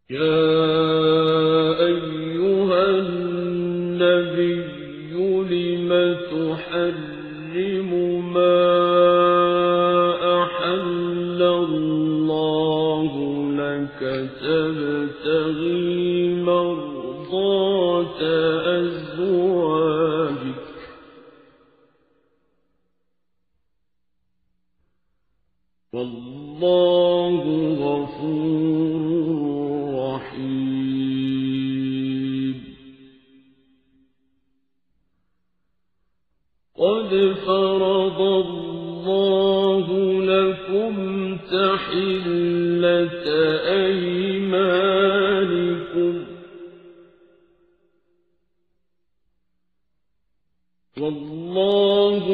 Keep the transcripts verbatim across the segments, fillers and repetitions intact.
يا أيها النبي لم تحرم ما أحل الله لك تبتغي مرضات أزواجك والله غفور رحيم. قد فرض الله لكم تحلة أيمانكم والله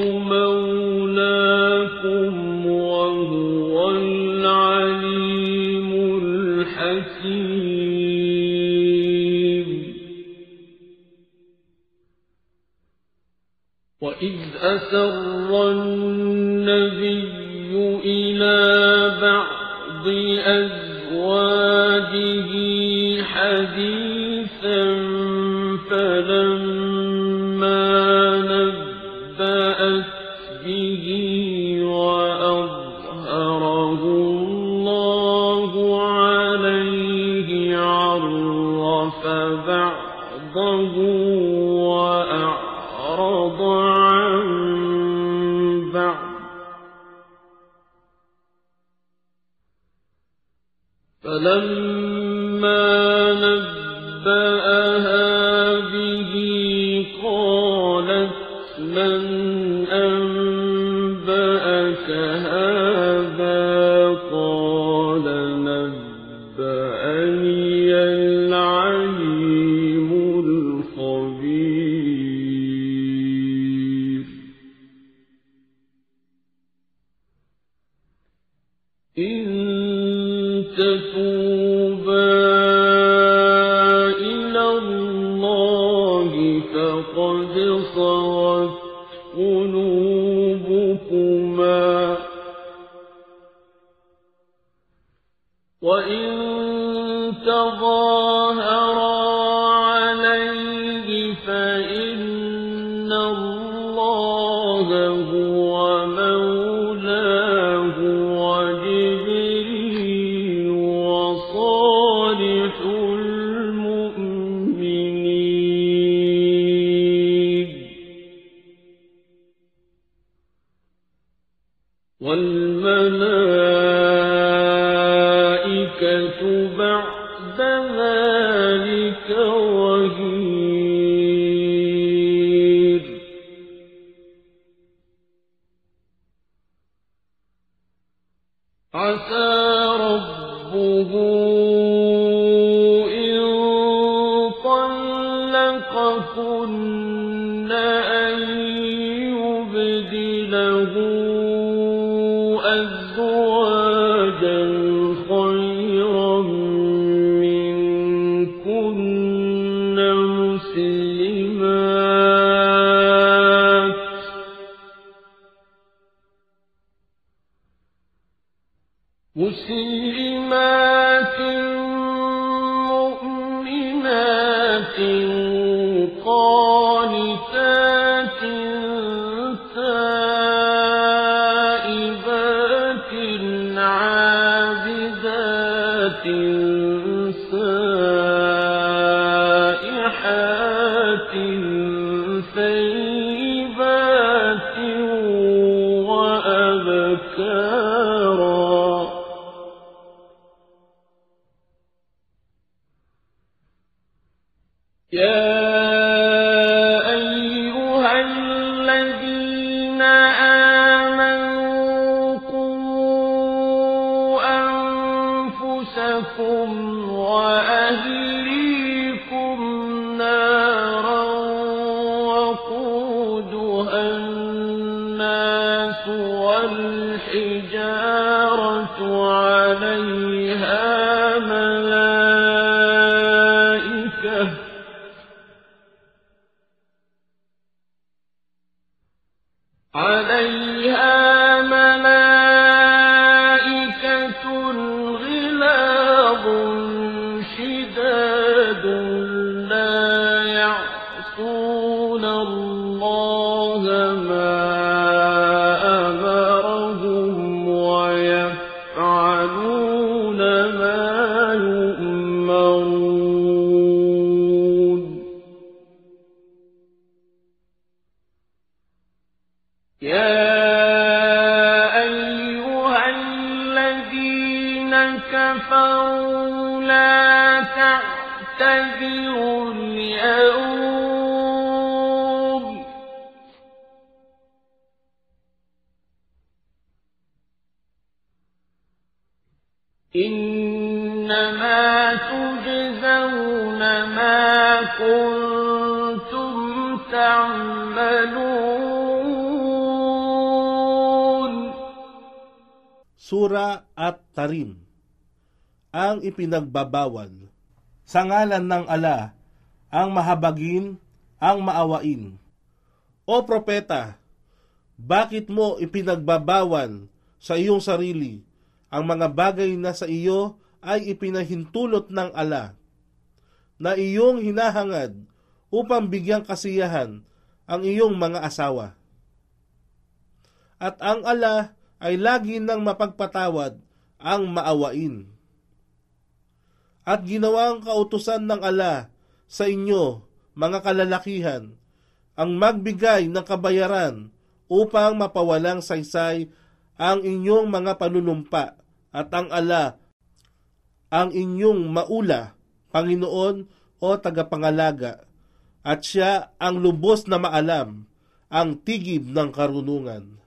مولاكم وهو العليم الحكيم. وإذ أسر النبي إلى بعض أزواجه حديثا فلما نبأت به وأظهره الله عليه عرف بعضه وأعرض عن بعض فلما نبأها به قالت من أنبأك هذا قال نبأني العليم الخبير. إن تتوبا إلى الله فقد صغت قلوبكما وإن تظاهرا عليه فإن الله هو مولاه وجبريل وصالح المؤمنين والملائكة بعد ذلك ظهير. عسى ربه إن طلقكن أن يبدله أزواجا خيرا منكن مسلمات مسلمات مؤمنات قانتات تائبات عابدات سائحات ثيبات وأبكارا. يا أيها الذين آمنوا قوا أنفسكم وأهليكم نارا وقودها الناس والحجارة عليها ملائكة عليها ملائكة غلاظ شداد لا يعصون الله ما أمرهم ويفعلون ما يؤمرون يا أيها الذين كفروا لا تعتذروا اليوم إنما تجزون ما كنتم تعملون. Sura At-Tarim, ang ipinagbabawal. Sa ngalan ng Ala, ang mahabagin, ang maawain. O propeta, bakit mo ipinagbabawal sa iyong sarili ang mga bagay na sa iyo ay ipinahintulot ng Ala, na iyong hinahangad upang bigyang kasiyahan ang iyong mga asawa? At ang Ala ay lagi nang mapagpatawad, ang maawain. At ginawang kautusan ng Ala sa inyo, mga kalalakihan, ang magbigay ng kabayaran upang mapawalang saysay ang inyong mga panunumpa, at ang Ala ang inyong maula, Panginoon o tagapangalaga, at siya ang lubos na maalam, ang tigib ng karunungan.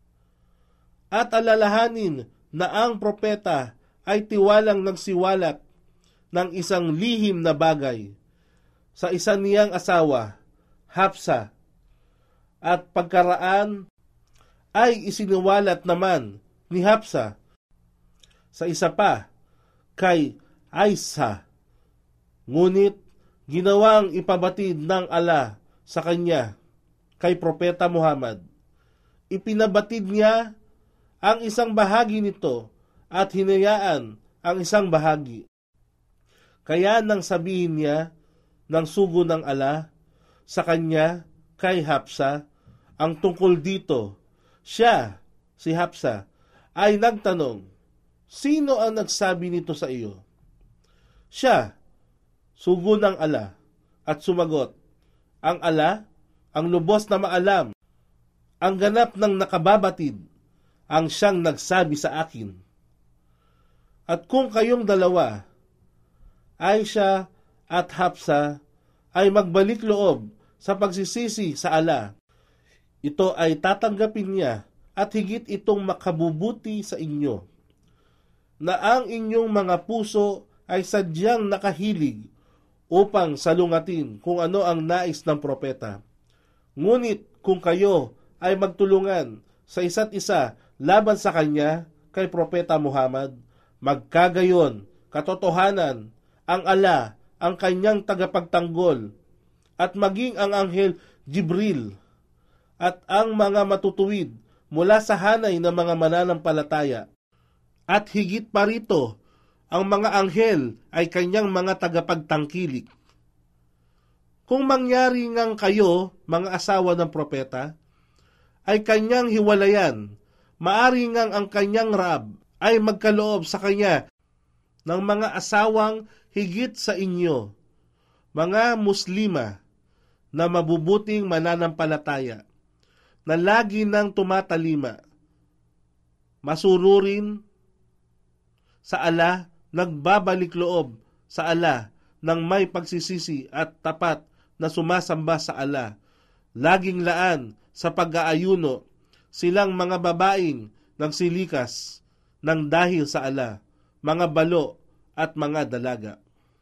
At alalahanin na ang propeta ay tiwalang nagsiwalat ng isang lihim na bagay sa isa niyang asawa, Hafsa, at pagkaraan ay isiniwalat naman ni Hafsa sa isa pa, kay Aisha. Ngunit ginawang ipabatid ng Ala sa kanya, kay Propeta Muhammad. Ipinabatid niya ang isang bahagi nito at hinayaan ang isang bahagi. Kaya nang sabihin niya ng sugo ng Ala sa kanya, kay Hafsa, ang tungkol dito, siya, si Hafsa, ay nagtanong, sino ang nagsabi nito sa iyo? Siya, sugo ng Ala, at sumagot, ang Ala, ang lubos na maalam, ang ganap ng nakababatid, ang siyang nagsabi sa akin. At kung kayong dalawa, Aisha at Hafsa, ay magbalik loob sa pagsisisi sa Ala, ito ay tatanggapin niya at higit itong makabubuti sa inyo, na ang inyong mga puso ay sadyang nakahilig upang salungatin kung ano ang nais ng propeta. Ngunit kung kayo ay magtulungan sa isa't isa laban sa kanya, kay Propeta Muhammad, magkagayon, katotohanan, ang Ala, ang kanyang tagapagtanggol, at maging ang anghel Jibril, at ang mga matutuwid mula sa hanay ng mga mananampalataya. At higit pa rito, ang mga anghel ay kanyang mga tagapagtangkilik. Kung mangyari ngang kayo, mga asawa ng propeta, ay kanyang hiwalayan, maari ngang ang kanyang Rab ay magkaloob sa kanya ng mga asawang higit sa inyo, mga Muslima na mabubuting mananampalataya, na lagi nang tumatalima, masunurin sa Ala, nagbabalik loob sa Ala ng may pagsisisi at tapat na sumasamba sa Ala, laging laan sa pag-aayuno, silang mga babaeng nagsilikas ng dahil sa Ala, mga balo at mga dalaga.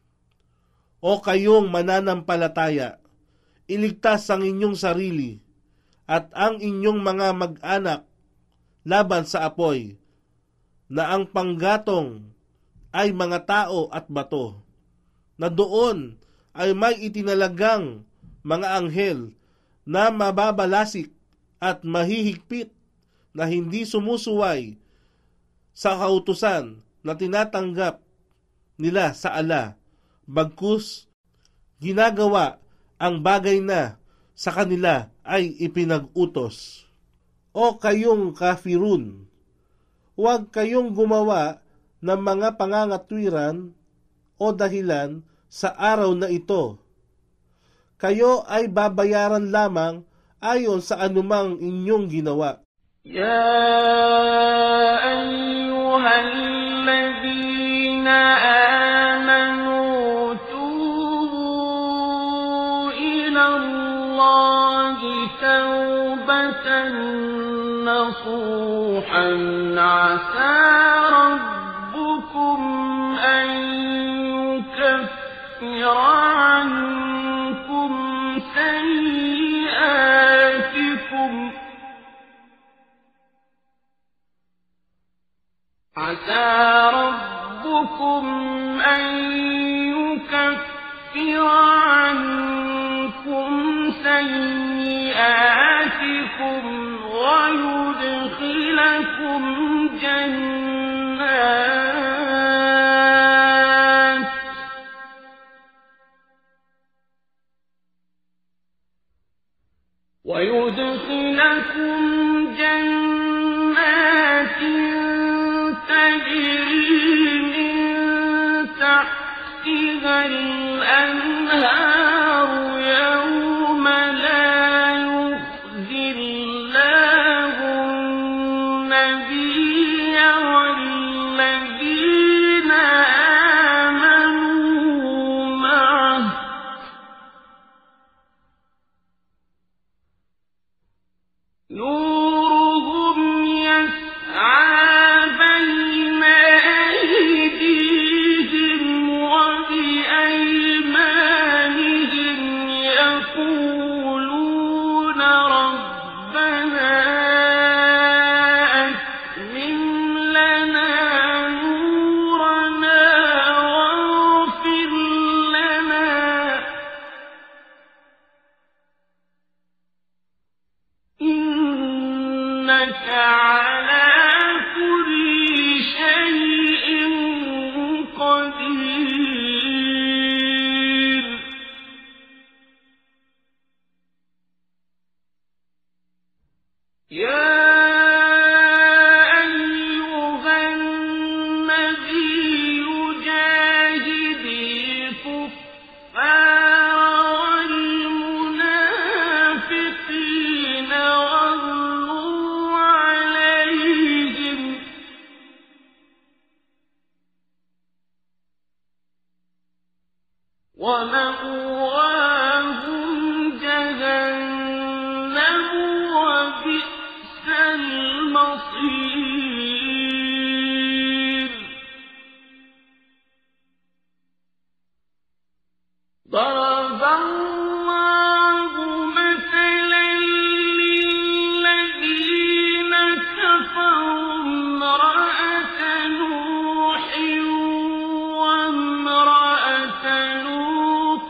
O kayong mananampalataya, iligtas ang inyong sarili at ang inyong mga mag-anak laban sa apoy, na ang panggatong ay mga tao at bato, na doon ay may itinalagang mga anghel na mababalasik at mahihigpit, na hindi sumusuway sa kautusan na tinatanggap nila sa Ala, bagkus ginagawa ang bagay na sa kanila ay ipinag-utos. O kayong kafirun, huwag kayong gumawa ng mga pangangatwiran o dahilan sa araw na ito. Kayo ay babayaran lamang ayon sa anumang inyong ginawa. Ya ayyuhallazina amanu tubu ilallahi tawbatan nasuhan asa rabbukum an yukaffira ankum sayyi'atikum عسى ربكم أن يكفر عنكم سيئاتكم ويدخلكم جنات ويدخلكم جنات تجري من تحتها الأنهار يوم لا يخزي الله النبي والذين آمنوا معه نورهم يسعى ومأواهم جهنم وبئس المصير ضرب الله مثلا للذين كفروا امرأة نوح وامرأة لوط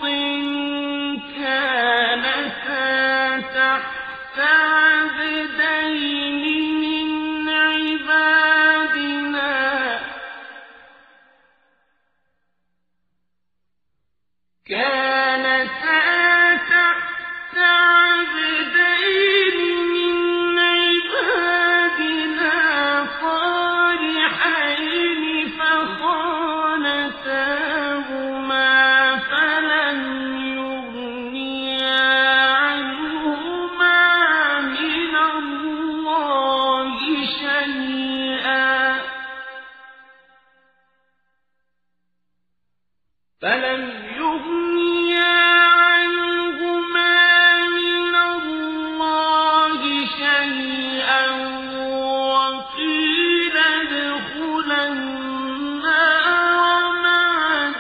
كانتا تحت عبدين من عبادنا كانتا تحت عبدين من عبادنا صالحين فخانتاهما فلم يغنيا عنهما من الله شيئا فلم يغنيا عنهما من الله شيئا وقيل ادخلا النار مع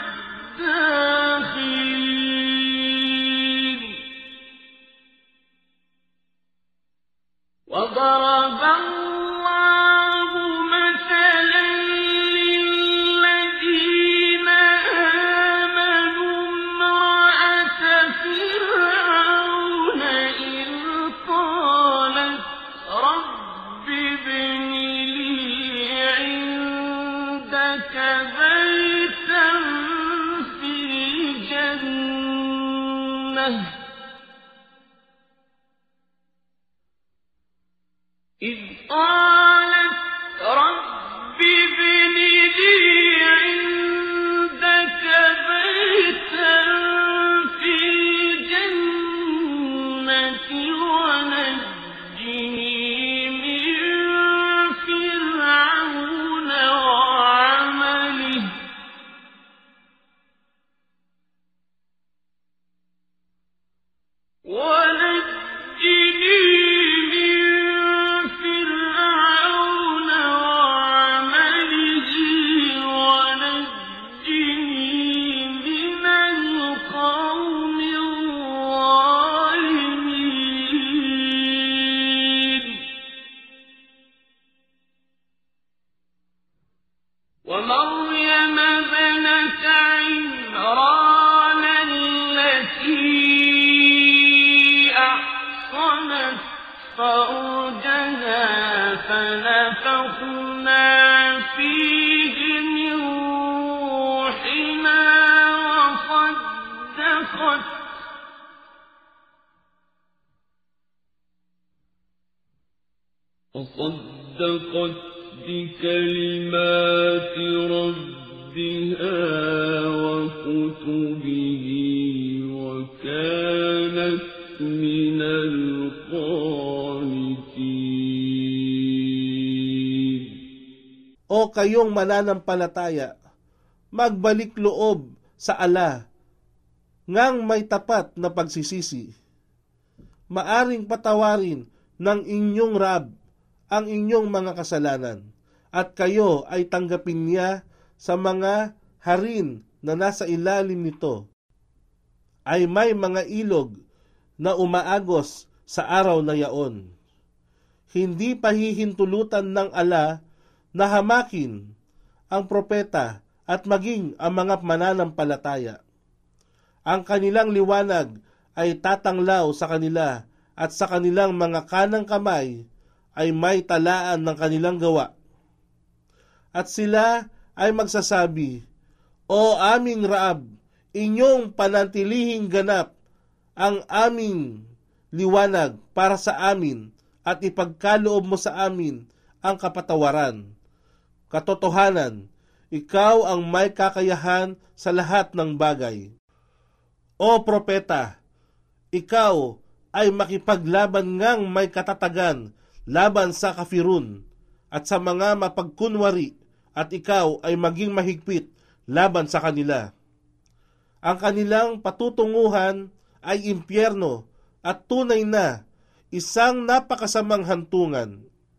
الداخلين وضرب الله مثلا للذين آمنوا امرأة إذ قالت رب ابن لي عندك بيتا في الجنة ونجني من فرعون وعمله ونجني ومريم ابنة عمران التي أحصنت فرجها فنفخنا فيه من روحنا وصدقت وصدقت بكلمات ربها وكتبه وكانت من القانتين. O kayong mananampalataya, magbalik loob sa ala, ngang may tapat na pagsisisi. Maaring patawarin ng inyong Rab ang inyong mga kasalanan, at kayo ay tanggapin niya sa mga harin na nasa ilalim nito, ay may mga ilog na umaagos sa araw na yaon. Hindi pahihintulutan ng ala na hamakin ang propeta at maging ang mga mananampalataya. Ang kanilang liwanag ay tatanglaw sa kanila, at sa kanilang mga kanang kamay ay may talaan ng kanilang gawa. At sila ay magsasabi, O aming Raab, inyong panantilihing ganap ang aming liwanag para sa amin, at ipagkaloob mo sa amin ang kapatawaran. Katotohanan, ikaw ang may kakayahan sa lahat ng bagay. O propeta, ikaw ay makipaglaban ngang may katatagan laban sa kafirun at sa mga mapagkunwari, at ikaw ay maging mahigpit laban sa kanila. Ang kanilang patutunguhan ay impyerno at tunay na isang napakasamang hantungan.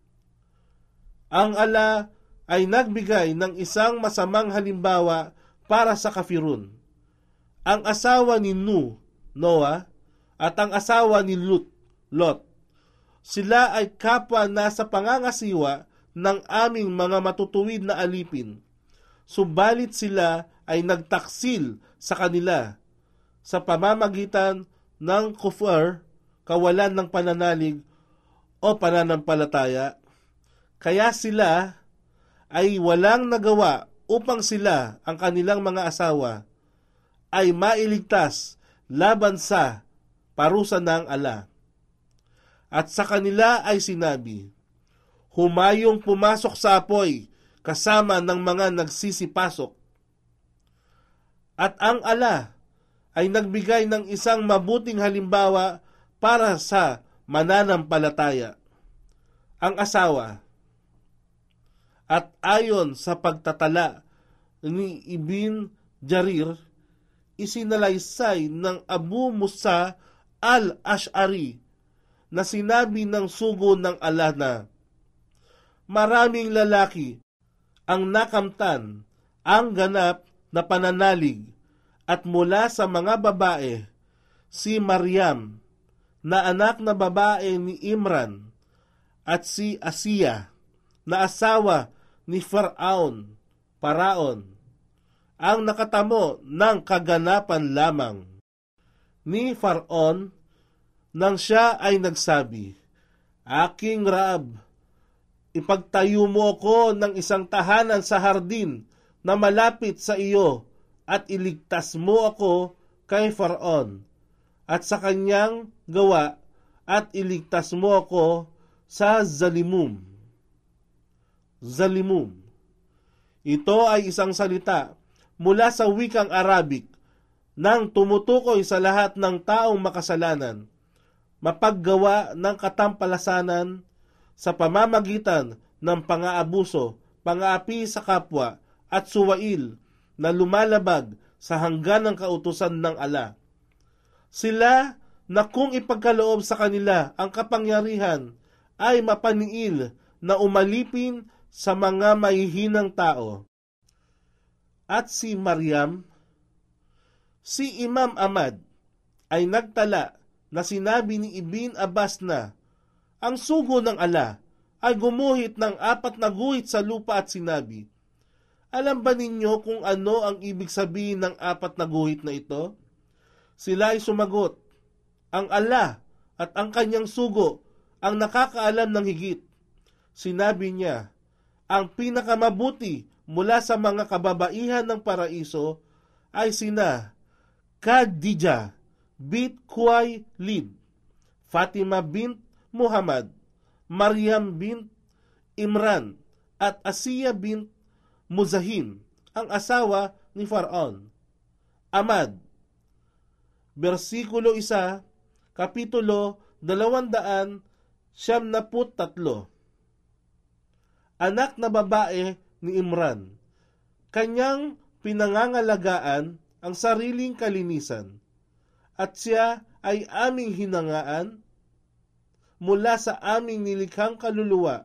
Ang ala ay nagbigay ng isang masamang halimbawa para sa kafirun. Ang asawa ni Nu, Noah, at ang asawa ni Lut, Lot. Sila ay kapwa na sa pangangasiwa ng aming mga matutuwid na alipin, subalit sila ay nagtaksil sa kanila sa pamamagitan ng kufr, kawalan ng pananalig o pananampalataya. Kaya sila ay walang nagawa upang sila, ang kanilang mga asawa, ay mailigtas laban sa parusa ng ala. At sa kanila ay sinabi, humayong pumasok sa apoy kasama ng mga nagsisipasok. At ang ala ay nagbigay ng isang mabuting halimbawa para sa mananampalataya, ang asawa. At ayon sa pagtatala ni Ibn Jarir, isinalaysay ng Abu Musa al-Ash'ari na sinabi ng sugo ng ala na, maraming lalaki ang nakamtan ang ganap na pananalig, at mula sa mga babae, si Maryam na anak na babae ni Imran, at si Asiya na asawa ni Faraon, Paraon, ang nakatamo ng kaganapan lamang ni Faraon nang siya ay nagsabi, Aking Raab, ipagtayo mo ako ng isang tahanan sa hardin na malapit sa iyo, at iligtas mo ako kay Faraon at sa kanyang gawa at iligtas mo ako sa zalimum. Zalimum. Ito ay isang salita mula sa wikang Arabic nang tumutukoy sa lahat ng taong makasalanan, mapaggawa ng katampalasanan sa pamamagitan ng pang-aabuso, pang-aapi sa kapwa at suwail na lumalabag sa hangganang kautusan ng ala. Sila na kung ipagkaloob sa kanila ang kapangyarihan ay mapaniil na umalipin sa mga mahihinang tao. At si Maryam, si Imam Ahmad ay nagtala na sinabi ni Ibn Abbas na ang sugo ng ala ay gumuhit ng apat na guhit sa lupa at sinabi, alam ba ninyo kung ano ang ibig sabihin ng apat na guhit na ito? Sila ay sumagot, ang ala at ang kanyang sugo ang nakakaalam ng higit. Sinabi niya, ang pinakamabuti mula sa mga kababaihan ng paraiso ay sina Khadijah bint Khuwailid, Fatima bint Muhammad, Maryam bint Imran at Asiya bint Muzahim, ang asawa ni Faraon. Ahmad, versikulo isa, kapitulo dalawandaan siyam na put tatlo. Anak na babae ni Imran, kanyang pinangangalagaan ang sariling kalinisan, at siya ay aming hinangaan mula sa aming nilikhang kaluluwa,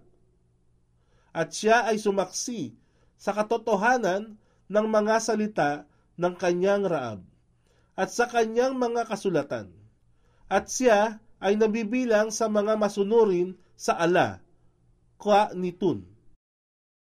at siya ay sumaksi sa katotohanan ng mga salita ng kanyang Raab at sa kanyang mga kasulatan, at siya ay nabibilang sa mga masunurin sa ala, Qanitun.